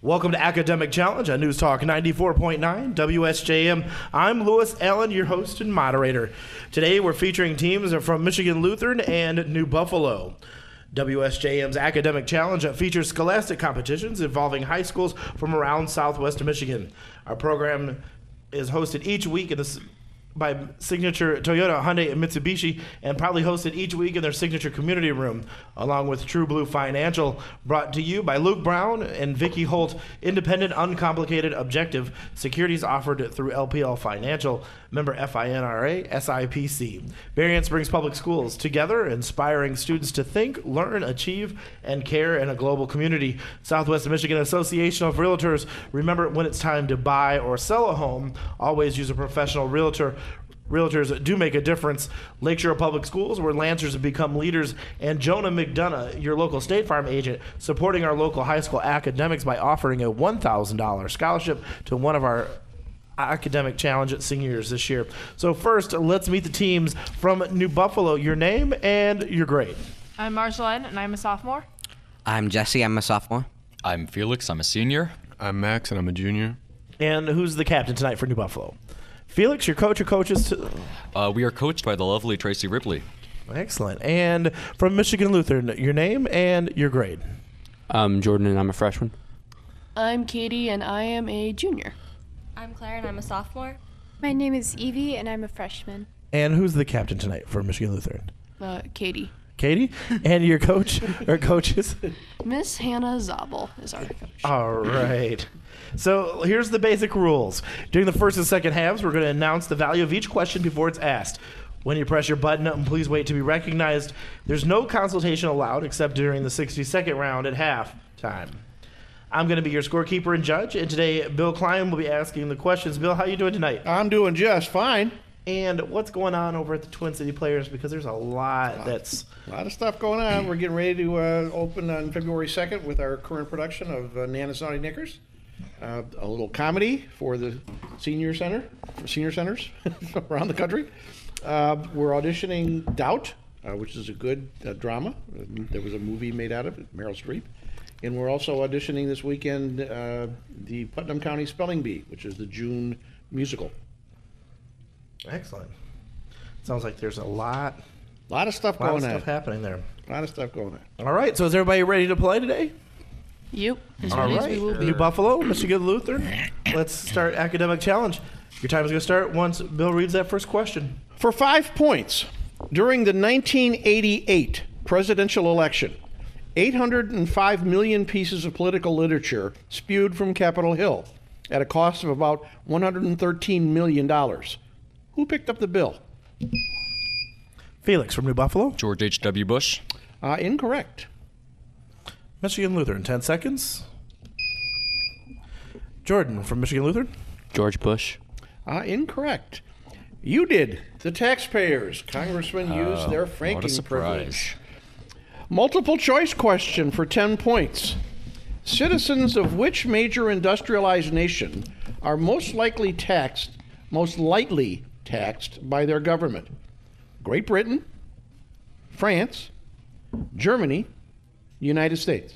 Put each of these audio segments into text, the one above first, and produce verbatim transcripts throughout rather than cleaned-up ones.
Welcome to Academic Challenge on News Talk ninety-four point nine W S J M. I'm Lewis Allen, your host and moderator. Today we're featuring teams from Michigan Lutheran and New Buffalo. W S J M's Academic Challenge features scholastic competitions involving high schools from around southwest Michigan. Our program is hosted each week in the by Signature Toyota, Hyundai, and Mitsubishi, and proudly hosted each week in their Signature Community Room, along with True Blue Financial, brought to you by Luke Brown and Vicki Holt. Independent, uncomplicated, objective securities offered through L P L Financial, member F I N R A, S I P C. Berrien Springs Public Schools, together inspiring students to think, learn, achieve, and care in a global community. Southwest Michigan Association of Realtors, remember when it's time to buy or sell a home, always use a professional realtor. Realtors do make a difference. Lakeshore Public Schools, where Lancers have become leaders, and Jonah McDonough, your local State Farm agent, supporting our local high school academics by offering a one thousand dollars scholarship to one of our Academic Challenge seniors this year. So first, let's meet the teams from New Buffalo. Your name and your grade. I'm Marjolaine, and I'm a sophomore. I'm Jesse, I'm a sophomore. I'm Felix, I'm a senior. I'm Max, and I'm a junior. And who's the captain tonight for New Buffalo? Felix, your coach or coaches? To... Uh, we are coached by the lovely Tracy Ripley. Excellent. And from Michigan Lutheran, your name and your grade. I'm Jordan, and I'm a freshman. I'm Katie, and I am a junior. I'm Claire, and I'm a sophomore. My name is Evie, and I'm a freshman. And who's the captain tonight for Michigan Lutheran? Uh, Katie. Katie? And your coach or coaches? Miss Hannah Zabel is our coach. All right. So here's the basic rules. During the first and second halves, we're going to announce the value of each question before it's asked. When you press your button, please wait to be recognized. There's no consultation allowed except during the sixty-second round at halftime. I'm going to be your scorekeeper and judge, and today Bill Klein will be asking the questions. Bill, how are you doing tonight? I'm doing just fine. And what's going on over at the Twin City Players? Because there's a lot that's... A lot of stuff going on. We're getting ready to uh, open on February second with our current production of uh, Nana's Naughty Knickers. Uh, a little comedy for the senior center, for senior centers around the country. Uh, we're auditioning Doubt, uh, which is a good uh, drama. There was a movie made out of it, Meryl Streep. And we're also auditioning this weekend uh, the Putnam County Spelling Bee, which is the June musical. Excellent. Sounds like there's a lot, a lot of stuff lot going of stuff on. happening there. A lot of stuff going on. All right. So is everybody ready to play today? Yep. As All ready right. as we will be. New Buffalo, Michigan Lutheran. Let's start Academic Challenge. Your time is going to start once Bill reads that first question. For five points, during the nineteen eighty-eight presidential election, eight hundred five million pieces of political literature spewed from Capitol Hill at a cost of about one hundred thirteen million dollars. Who picked up the bill? Felix from New Buffalo. George H W. Bush. Uh, incorrect. Michigan Lutheran, ten seconds. Jordan from Michigan Lutheran. George Bush. Uh, incorrect. You did. The taxpayers. Congressmen Oh, used their what a franking surprise. privilege. Multiple choice question for ten points. Citizens of which major industrialized nation are most likely taxed, most lightly taxed by their government? Great Britain, France, Germany, United States.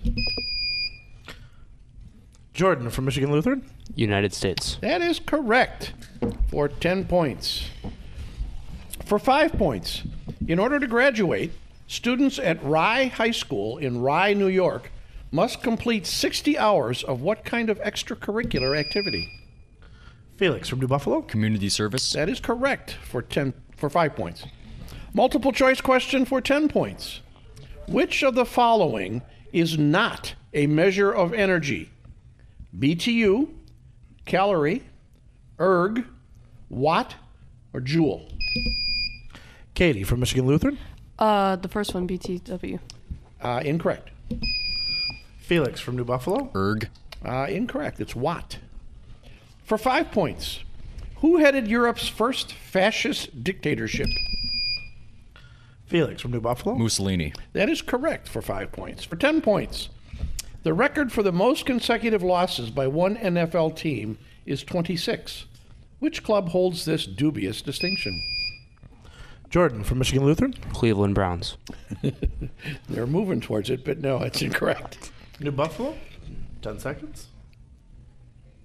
Jordan from Michigan Lutheran. United States. That is correct for ten points. For five points, in order to graduate, students at Rye High School in Rye, New York, must complete sixty hours of what kind of extracurricular activity? Felix from New Buffalo. Community service. That is correct for ten for five points. Multiple choice question for ten points. Which of the following is not a measure of energy? B T U, calorie, erg, watt, or joule? Katie from Michigan Lutheran. Uh, the first one, B T W. Uh, incorrect. Felix from New Buffalo. Erg. Uh, incorrect. It's watt. For five points, who headed Europe's first fascist dictatorship? Felix from New Buffalo. Mussolini. That is correct for five points. For ten points, the record for the most consecutive losses by one N F L team is twenty-six. Which club holds this dubious distinction? Jordan from Michigan Lutheran. Cleveland Browns. They're moving towards it, but no, it's incorrect. New Buffalo. Ten seconds.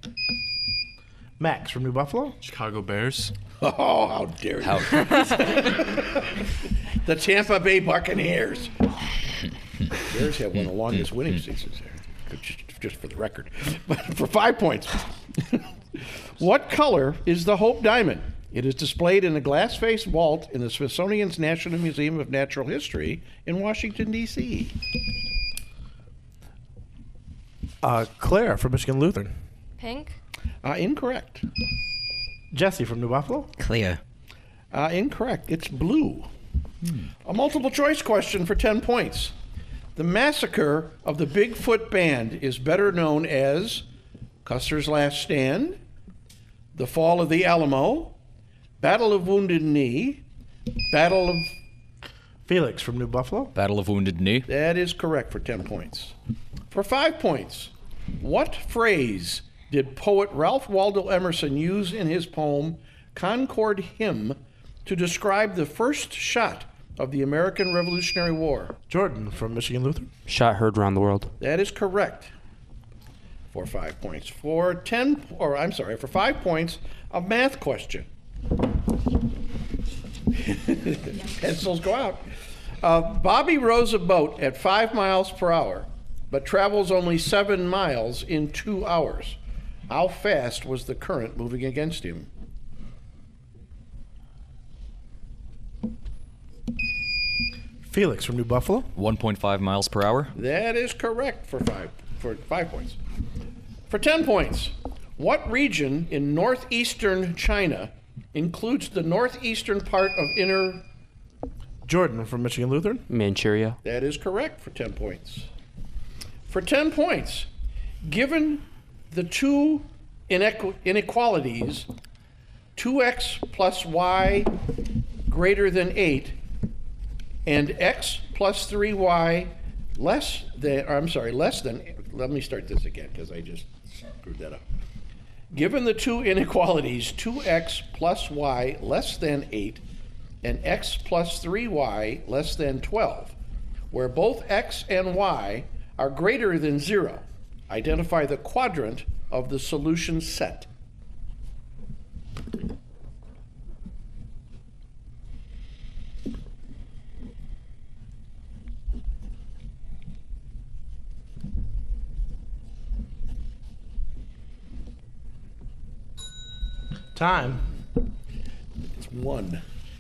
Max from New Buffalo. Chicago Bears. Oh, how dare you. The Tampa Bay Buccaneers. Bears have one of the longest winning seasons there, just, just for the record. But for five points. What color is the Hope Diamond? It is displayed in a glass-faced vault in the Smithsonian's National Museum of Natural History in Washington, D C Uh, Claire from Michigan Lutheran. Pink. Uh, incorrect. Jesse from New Buffalo. Clear. Uh, incorrect. It's blue. A multiple choice question for ten points. The massacre of the Bigfoot Band is better known as Custer's Last Stand, the Fall of the Alamo, Battle of Wounded Knee, Battle of... Felix from New Buffalo. Battle of Wounded Knee. That is correct for ten points. For five points, what phrase did poet Ralph Waldo Emerson use in his poem Concord Hymn to describe the first shot of the American Revolutionary War? Jordan from Michigan Lutheran. Shot heard around the world. That is correct. For five points. For ten, or I'm sorry, for five points, a math question. Pencils go out. Uh, Bobby rows a boat at five miles per hour, but travels only seven miles in two hours. How fast was the current moving against him? Felix from New Buffalo. one point five miles per hour. That is correct for five for five points. For ten points, what region in northeastern China includes the northeastern part of inner... Jordan from Michigan Lutheran. Manchuria. That is correct for ten points. For ten points, given the two inequ- inequalities, two x plus y greater than eight, and x plus three y less than, or I'm sorry, less than, let me start this again because I just screwed that up. Given the two inequalities, two x plus y less than eight and x plus three y less than twelve, where both x and y are greater than zero, identify the quadrant of the solution set. Time. It's one.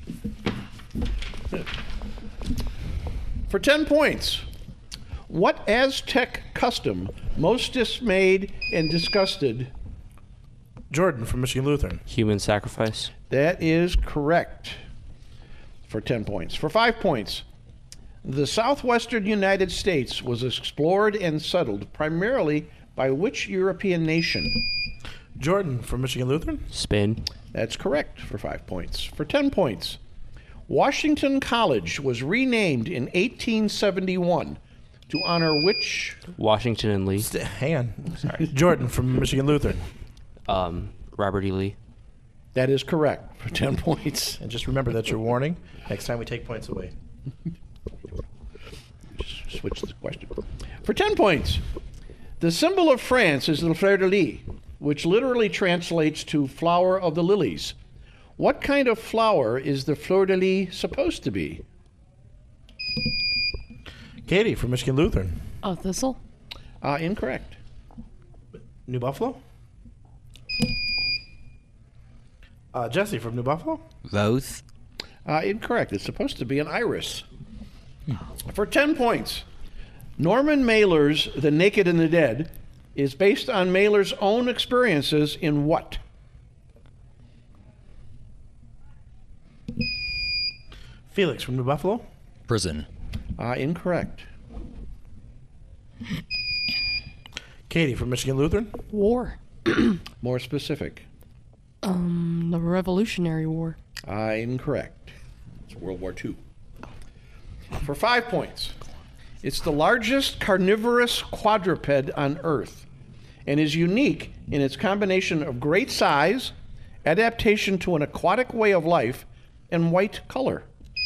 For ten points, what Aztec custom most dismayed and disgusted? Jordan from Michigan Lutheran. Human sacrifice. That is correct. For ten points. For five points, the southwestern United States was explored and settled primarily by which European nation? Jordan from Michigan Lutheran. Spain. That's correct for five points. For ten points, Washington College was renamed in eighteen seventy-one to honor which? Washington and Lee. St- hang on. Sorry. Jordan from Michigan Lutheran. Um, Robert E. Lee. That is correct for ten points. And just remember that's your warning. Next time we take points away. Just switch the question. For ten points, the symbol of France is the fleur de lis, which literally translates to flower of the lilies. What kind of flower is the fleur de lis supposed to be? Katie from Michigan Lutheran. A thistle? Uh, incorrect. New Buffalo. Uh, Jesse from New Buffalo. Rose. Uh, incorrect. It's supposed to be an iris. For ten points, Norman Mailer's The Naked and the Dead is based on Mailer's own experiences in what? Felix from New Buffalo. Prison. Uh, incorrect. Katie from Michigan Lutheran. War. More specific. Um, the Revolutionary War. Uh, incorrect. It's World War Two. For five points, it's the largest carnivorous quadruped on Earth and is unique in its combination of great size, adaptation to an aquatic way of life, and white color.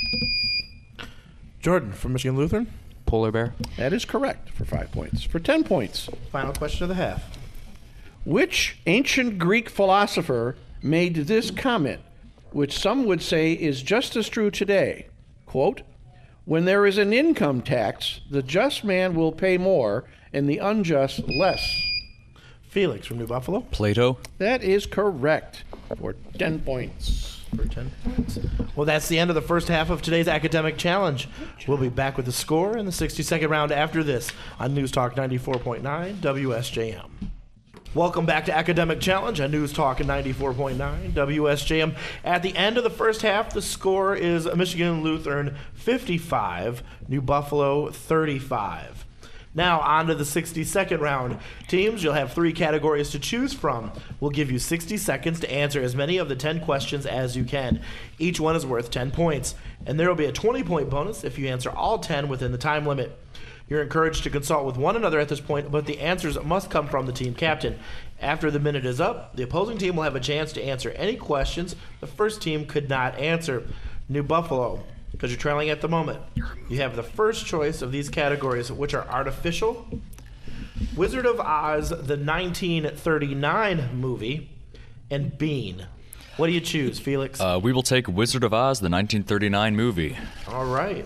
Jordan from Michigan Lutheran. Polar bear. That is correct for five points. For ten points, Final question of the half. Which ancient Greek philosopher made this comment, which some would say is just as true today? Quote, when there is an income tax, the just man will pay more and the unjust less. Felix from New Buffalo. Plato. That is correct for ten points. For ten points. Well, that's the end of the first half of today's academic challenge. We'll be back with the score in the sixty-second round after this on News Talk ninety-four point nine W S J M. Welcome back to Academic Challenge on News Talk ninety-four point nine W S J M. At the end of the first half, the score is Michigan Lutheran fifty-five, New Buffalo thirty-five. Now, on to the sixty-second round. Teams, you'll have three categories to choose from. We'll give you sixty seconds to answer as many of the ten questions as you can. Each one is worth ten points, and there will be a twenty-point bonus if you answer all ten within the time limit. You're encouraged to consult with one another at this point, but the answers must come from the team captain. After the minute is up, the opposing team will have a chance to answer any questions the first team could not answer. New Buffalo, because you're trailing at the moment, you have the first choice of these categories, which are artificial, Wizard of Oz, the nineteen thirty-nine movie, and Bean. What do you choose, Felix? Uh, we will take Wizard of Oz, the nineteen thirty-nine movie. All right.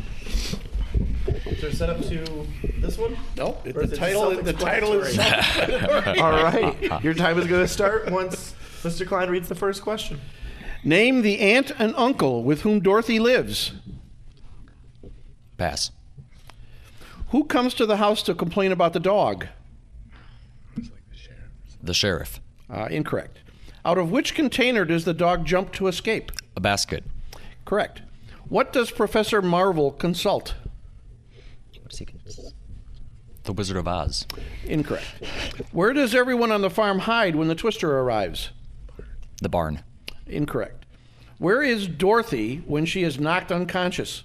Is there set up to this one? No, Or the is it title, the title is self-explanatory? All right. Your time is going to start once Mister Klein reads the first question. Name the aunt and uncle with whom Dorothy lives. Pass. Who comes to the house to complain about the dog? The sheriff. Uh, incorrect. Out of which container does the dog jump to escape? A basket. Correct. What does Professor Marvel consult? The Wizard of Oz. Incorrect. Where does everyone on the farm hide when the Twister arrives? The barn. Incorrect. Where is Dorothy when she is knocked unconscious?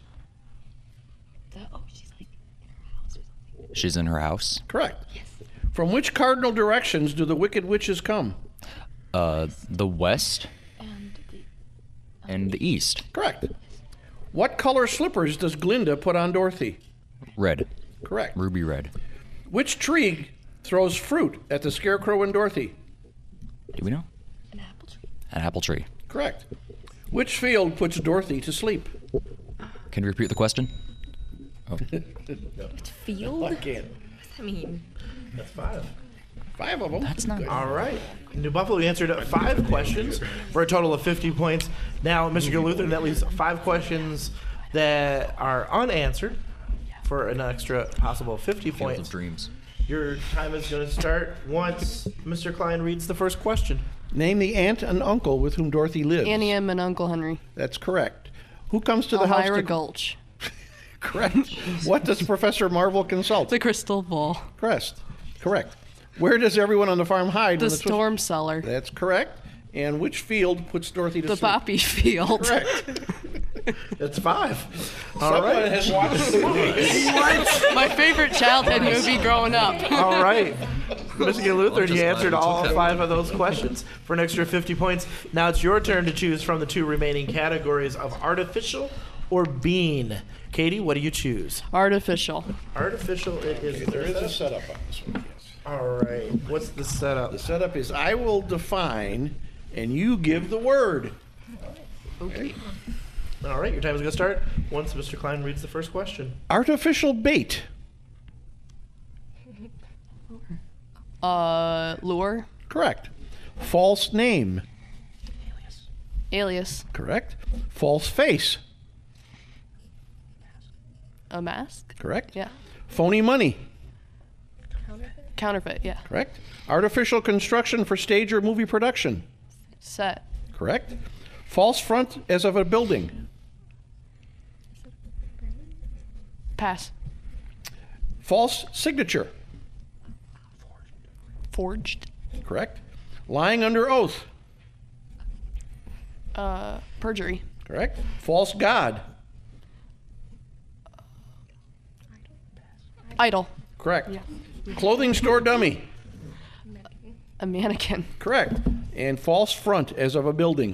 She's in her house. Correct. From which cardinal directions do the wicked witches come? Uh, the west and the east. Correct. What color slippers does Glinda put on Dorothy? Red. Correct. Ruby red. Which tree throws fruit at the Scarecrow and Dorothy? Do we know? An apple tree. An apple tree. Correct. Which field puts Dorothy to sleep? Can you repeat the question? Oh. Field? I can't. I mean, That's five. Five of them. That's not. All right. New Buffalo answered five questions for a total of fifty points. Now, Michigan Lutheran, that leaves five questions that are unanswered for an extra possible fifty Field points. of Dreams. Your time is going to start once Mister Klein reads the first question. Name the aunt and uncle with whom Dorothy lives. Annie M. and Uncle Henry. That's correct. Who comes to the house Elmira to... Gulch. Correct. What does Professor Marvel consult? The Crystal Ball. Correct. Correct. Where does everyone on the farm hide? The when the Twister- Storm Cellar. That's correct. And which field puts Dorothy to The sleep? Poppy Field. Correct. That's five. All Someone right. has watched the movie. My favorite childhood movie growing up. All right. Michigan Lutheran, you answered all five of those questions for an extra fifty points. Now it's your turn to choose from the two remaining categories of artificial or bean. Katie, what do you choose? Artificial. Artificial it is. There is a setup on this one. Yes. All right. What's the setup? The setup is I will define and you give the word. Okay. All right. Your time is going to start once Mister Klein reads the first question. Artificial bait. Uh, lure. Correct. False name. Alias. Correct. False face. A mask. Correct. Yeah. Phony money. Counterfeit. Yeah. Correct. Artificial construction for stage or movie production. Set. Correct. False front as of a building. Pass. False signature. Forged. Correct. Lying under oath. Uh, perjury. Correct. False god. Idol. Correct. Clothing store dummy. A mannequin. Correct. And false front as of a building.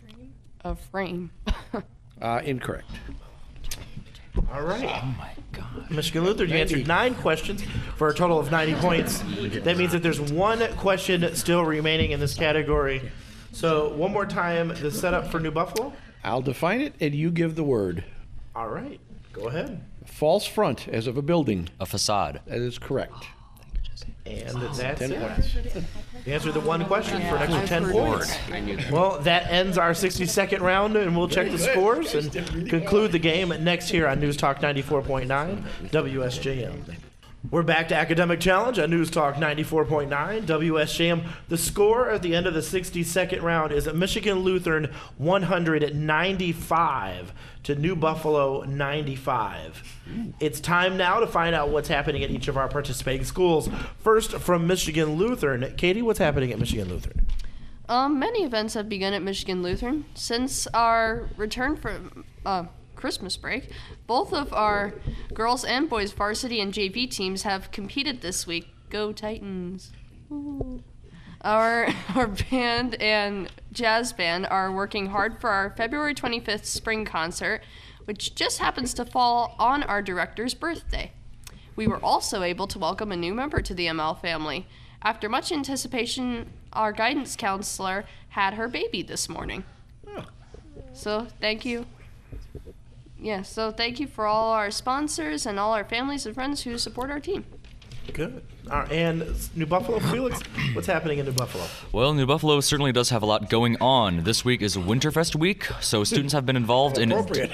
A frame. Uh, incorrect. All right. Oh my God. Michigan Lutheran, you answered nine questions for a total of ninety points. That means that there's one question still remaining in this category. So one more time, the setup for New Buffalo. I'll define it, and you give the word. All right, go ahead. False front, as of a building. A facade. That is correct. And that's Ten it. points. You answered the one question for an extra I've ten heard points. Well, that ends our sixty-second round, and we'll check the scores and conclude the game next here on News Talk ninety-four point nine W S J M. We're back to Academic Challenge on News Talk ninety-four point nine W S J M. The score at the end of the sixty-second round is Michigan Lutheran one hundred ninety-five to New Buffalo ninety-five. It's time now to find out what's happening at each of our participating schools. First, from Michigan Lutheran. Katie, what's happening at Michigan Lutheran? Um, many events have begun at Michigan Lutheran. Since our return from uh, Christmas break, both of our girls and boys varsity and J V teams have competed this week. Go Titans. Ooh. Our, our band and jazz band are working hard for our February twenty-fifth spring concert, which just happens to fall on our director's birthday. We were also able to welcome a new member to the M L family. After much anticipation, our guidance counselor had her baby this morning. So thank you. Yeah, so thank you for all our sponsors and all our families and friends who support our team. Good. Uh, and New Buffalo, Felix, what's happening in New Buffalo? Well, New Buffalo certainly does have a lot going on. This week is Winterfest week, so students have been involved in Appropriate.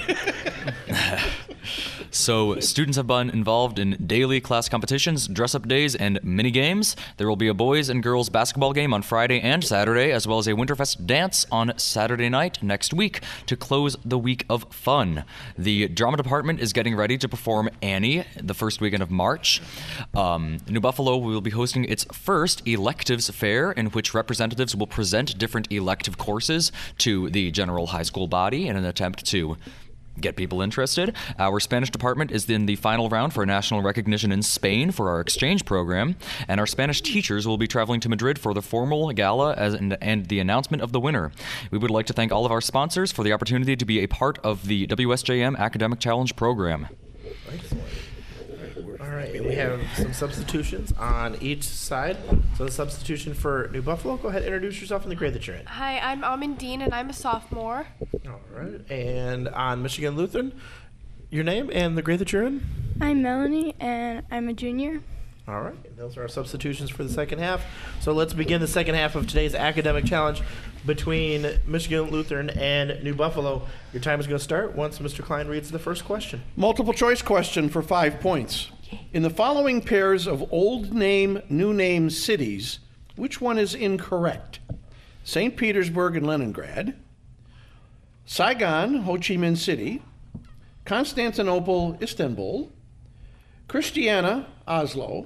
So students have been involved in daily class competitions, dress-up days, and mini-games. There will be a boys and girls basketball game on Friday and Saturday, as well as a Winterfest dance on Saturday night next week to close the week of fun. The drama department is getting ready to perform Annie the first weekend of March. Um, New Buffalo will be hosting its first electives fair, in which representatives will present different elective courses to the general high school body in an attempt to get people interested. Our Spanish department is in the final round for national recognition in Spain for our exchange program, and our Spanish teachers will be traveling to Madrid for the formal gala as, and, and the announcement of the winner. We would like to thank all of our sponsors for the opportunity to be a part of the W S J M Academic Challenge program. Excellent. All right, and we have some substitutions on each side. So the substitution for New Buffalo, go ahead, introduce yourself and the grade that you're in. Hi, I'm Amin Dean, and I'm a sophomore. All right, and on Michigan Lutheran, your name and the grade that you're in? I'm Melanie, and I'm a junior. All right, those are our substitutions for the second half. So let's begin the second half of today's academic challenge between Michigan Lutheran and New Buffalo. Your time is going to start once Mister Klein reads the first question. Multiple choice question for five points. In the following pairs of old name, new name cities, which one is incorrect? Saint Petersburg and Leningrad, Saigon, Ho Chi Minh City, Constantinople, Istanbul, Christiana, Oslo,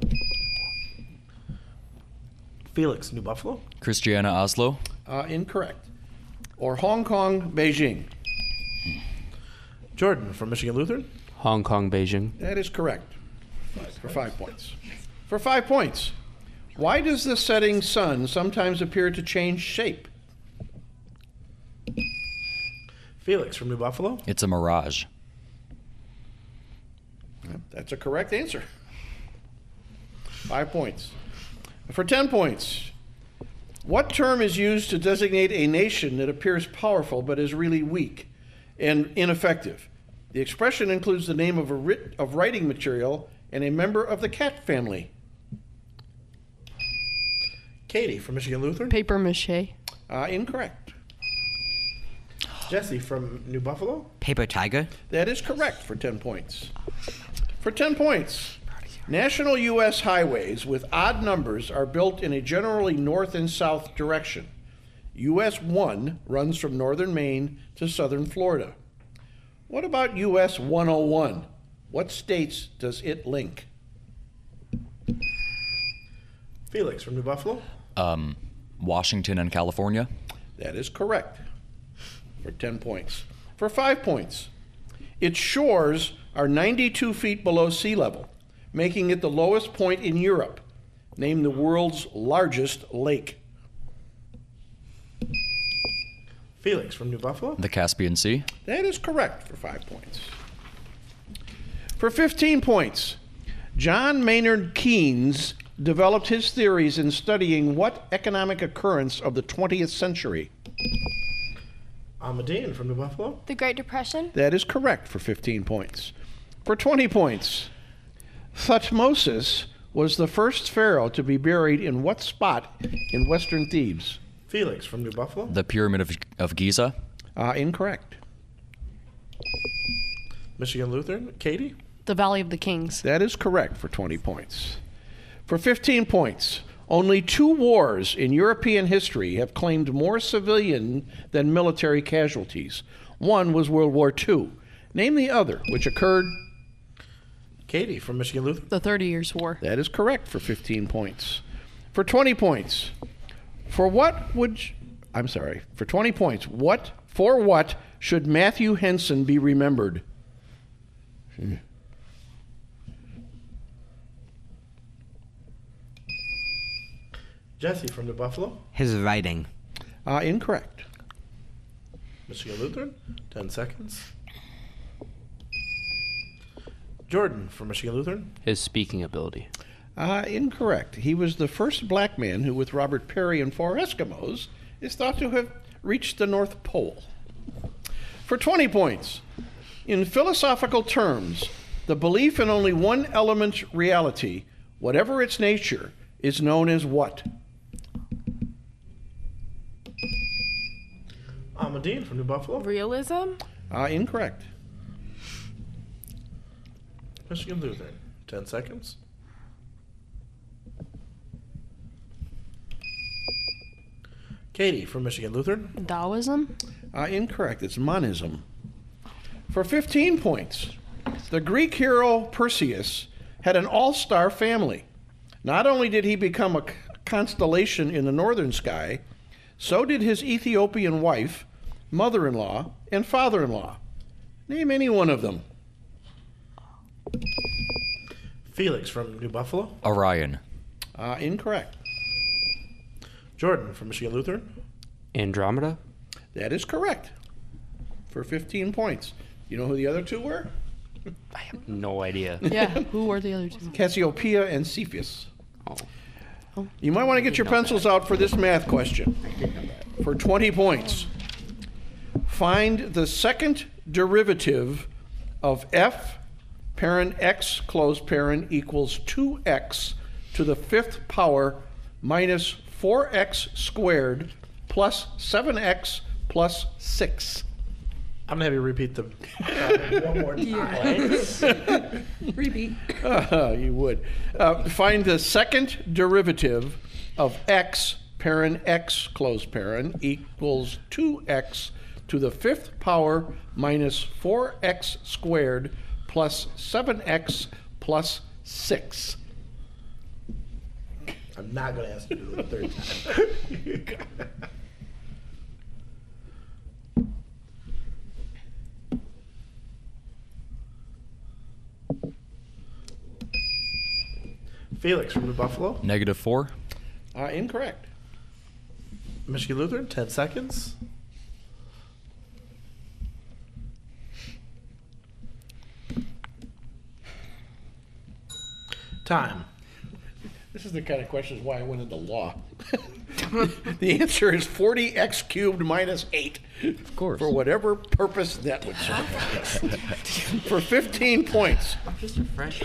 Felix, New Buffalo. Christiana Oslo. uh, incorrect, or Hong Kong, Beijing. Jordan from Michigan Lutheran. Hong Kong, Beijing. That is correct. For five points. For five points. Why does the setting sun sometimes appear to change shape? Felix from New Buffalo. It's a mirage. That's a correct answer. Five points. For ten points, what term is used to designate a nation that appears powerful but is really weak and ineffective? The expression includes the name of a writ- of writing material and a member of the cat family. Katie from Michigan Lutheran. Paper mache. Uh, incorrect. Jesse from New Buffalo. Paper tiger. That is correct for ten points. For ten points, national U S highways with odd numbers are built in a generally north and south direction. U S one runs from northern Maine to southern Florida. What about U S one oh one? What states does it link? Felix from New Buffalo. Um, Washington and California. That is correct for ten points. For five points, its shores are ninety-two feet below sea level, making it the lowest point in Europe. Name the world's largest lake. Felix from New Buffalo. The Caspian Sea. That is correct for five points. For fifteen points, John Maynard Keynes developed his theories in studying what economic occurrence of the twentieth century? Amadine from New Buffalo. The Great Depression. That is correct for fifteen points. For twenty points, Thutmosis was the first pharaoh to be buried in what spot in western Thebes? Felix from New Buffalo. The Pyramid of, of Giza. Uh, incorrect. Michigan Lutheran. Katie. The Valley of the Kings. That is correct for twenty points. For fifteen points, only two wars in European history have claimed more civilian than military casualties. One was World War Two. Name the other, which occurred. Katie from Michigan Lutheran. The Thirty Years' War. That is correct for fifteen points. For twenty points, for what would. I'm sorry. For twenty points, what, for what should Matthew Henson be remembered? Hmm. Jesse from New Buffalo. His writing. Uh, incorrect. Michigan Lutheran. Ten seconds. Jordan from Michigan Lutheran. His speaking ability. Uh, incorrect. He was the first black man who, with Robert Peary and four Eskimos, is thought to have reached the North Pole. For twenty points, in philosophical terms, the belief in only one element reality, whatever its nature, is known as what? Amadine from New Buffalo. Realism. Uh, incorrect. Michigan Lutheran. Ten seconds. Katie from Michigan Lutheran. Taoism. Uh, incorrect. It's monism. For fifteen points, the Greek hero Perseus had an all-star family. Not only did he become a constellation in the northern sky, so did his Ethiopian wife, mother-in-law, and father-in-law. Name any one of them. Felix from New Buffalo. Orion. Uh, incorrect. Jordan from Michigan Lutheran. Andromeda. That is correct. For fifteen points. You know who the other two were? I have no idea. Yeah. Who were the other two? Cassiopeia and Cepheus. Oh. You might want to get your pencils out for this math question. For twenty points. Find the second derivative of f parent x close parent equals two x to the fifth power minus four x squared plus seven x plus six. I'm going to have you repeat the uh, one more time. Repeat. Uh, you would. Uh, find the second derivative of x parent x close parent equals two x to the fifth power minus four x squared plus seven x plus six. I'm not going to ask you to do it a third time. Felix from New Buffalo. Negative four. Uh, incorrect. Michigan Lutheran, ten seconds. Time. This is the kind of questions why I went into law. The answer is forty x cubed minus eight. Of course. For whatever purpose that would serve. For fifteen points. Just a fresh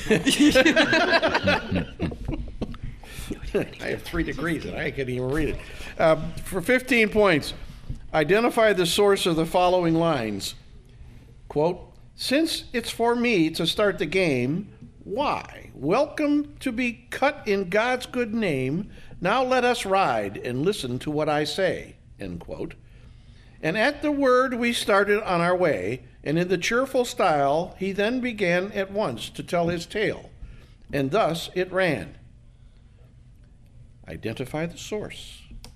I have three degrees and I can't even read it. Uh, for fifteen points, identify the source of the following lines. Quote, since it's for me to start the game, why? Welcome to be cut in God's good name. Now let us ride and listen to what I say. End quote. And at the word we started on our way, and in the cheerful style, he then began at once to tell his tale. And thus it ran. Identify the source.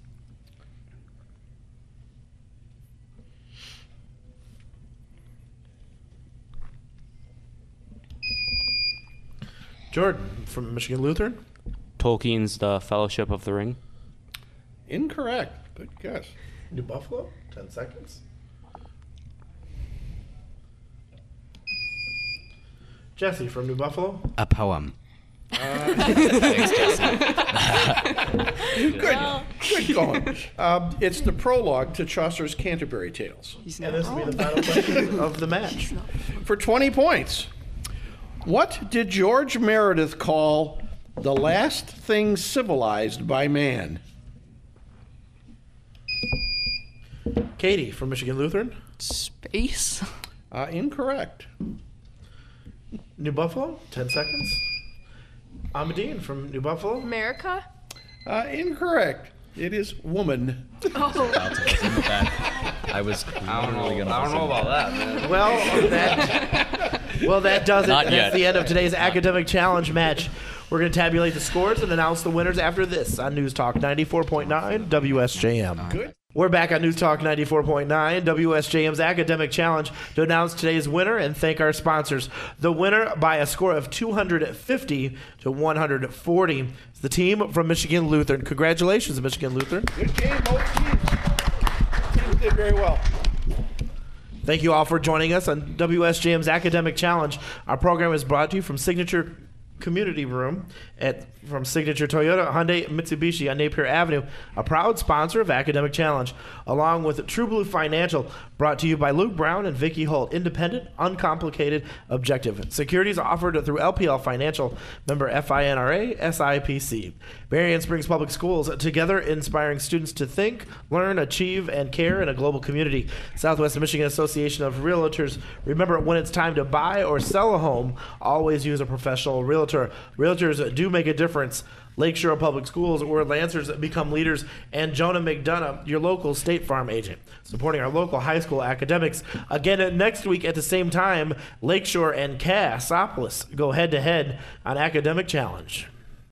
Jordan from Michigan Lutheran. Tolkien's The Fellowship of the Ring. Incorrect. Good guess. New Buffalo, ten seconds. Jesse from New Buffalo. A poem. Thanks, Jesse. Good, good going. Um, it's the prologue to Chaucer's Canterbury Tales. And this will be the final question of the match. For twenty points, what did George Meredith call the last thing civilized by man? Katie from Michigan Lutheran. Space. Uh, incorrect. New Buffalo, ten seconds. Amadine from New Buffalo. America. Uh, incorrect. It is woman. I was I don't know. really gonna I don't know about that, man. Well, that well that does it. Not That's yet. the end of today's academic challenge match. We're going to tabulate the scores and announce the winners after this on News Talk ninety-four point nine W S J M. Good. We're back on News Talk ninety-four point nine W S J M's Academic Challenge to announce today's winner and thank our sponsors. The winner by a score of two hundred fifty to one hundred forty is the team from Michigan Lutheran. Congratulations, Michigan Lutheran. Good game, both teams. Teams did very well. Thank you all for joining us on W S J M's Academic Challenge. Our program is brought to you from Signature Community Room at from Signature Toyota, Hyundai, Mitsubishi on Napier Avenue, a proud sponsor of Academic Challenge, along with True Blue Financial, brought to you by Luke Brown and Vicky Holt. Independent, uncomplicated, objective. Securities offered through L P L Financial, member F I N R A, S I P C. Berrien Springs Public Schools, together inspiring students to think, learn, achieve, and care in a global community. Southwest Michigan Association of Realtors. Remember, when it's time to buy or sell a home, always use a professional realtor. Realtors do make a difference. Lakeshore Public Schools, where Lancers become leaders, and Jonah McDonough, your local State Farm agent, supporting our local high school academics. Again, next week at the same time, Lakeshore and Cassopolis go head-to-head on Academic Challenge.